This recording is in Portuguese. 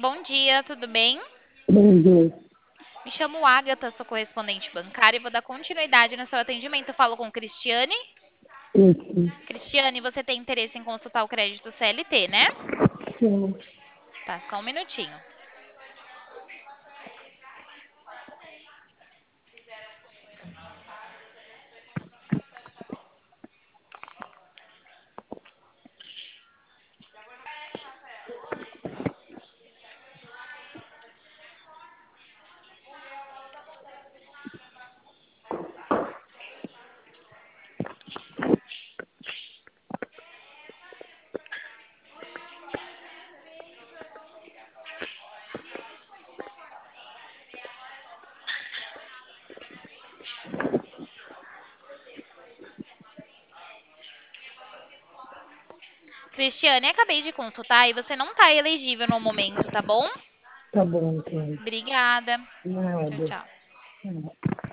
Bom dia, tudo bem? Bom dia. Me chamo Agatha, sou correspondente bancária e vou dar continuidade no seu atendimento. Eu falo com Cristiane. Sim, Cristiane, você tem interesse em consultar o crédito CLT, né? sim. Tá, só um minutinho. Cristiane, acabei de consultar e você não está elegível no momento, tá bom? Tá bom, então. Obrigada. Tchau, Nada. tchau. Nada.